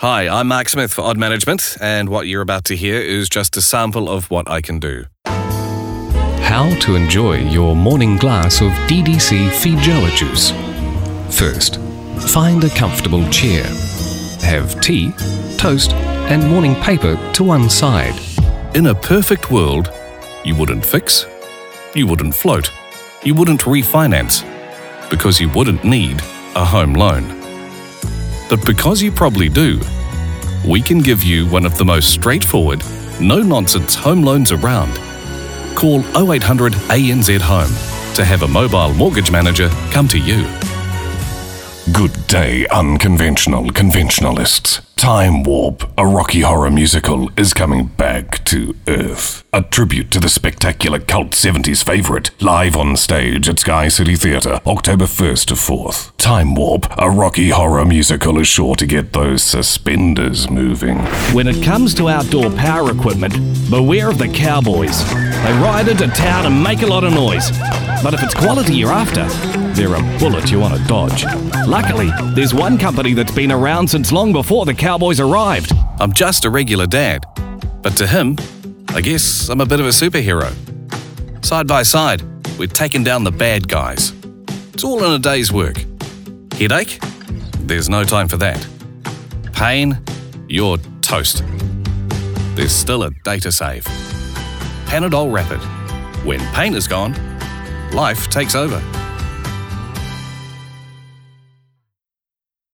Hi, I'm Mark Smith for Odd Management, and what you're about to hear is just a sample of what I can do. How to enjoy your morning glass of DDC Feijoa juice. First, find a comfortable chair. Have tea, toast, and morning paper to one side. In a perfect world, you wouldn't fix, you wouldn't float, you wouldn't refinance, because you wouldn't need a home loan. But because you probably do, we can give you one of the most straightforward, no-nonsense home loans around. Call 0800 ANZ Home to have a mobile mortgage manager come to you. Good day, unconventional conventionalists. Time Warp, a Rocky Horror musical, is coming back to Earth. A tribute to the spectacular cult 70s favourite, live on stage at Sky City Theatre, October 1st to 4th. Time Warp, a Rocky Horror musical, is sure to get those suspenders moving. When it comes to outdoor power equipment, beware of the cowboys. They ride into town and make a lot of noise. But if it's quality you're after, they're a bullet you want to dodge. Luckily, there's one company that's been around since long before the cowboys arrived. I'm just a regular dad, but to him, I guess I'm a bit of a superhero. Side by side, we're taking down the bad guys. It's all in a day's work. Headache? There's no time for that. Pain? You're toast. There's still a day to save. Panadol Rapid. When pain is gone, life takes over.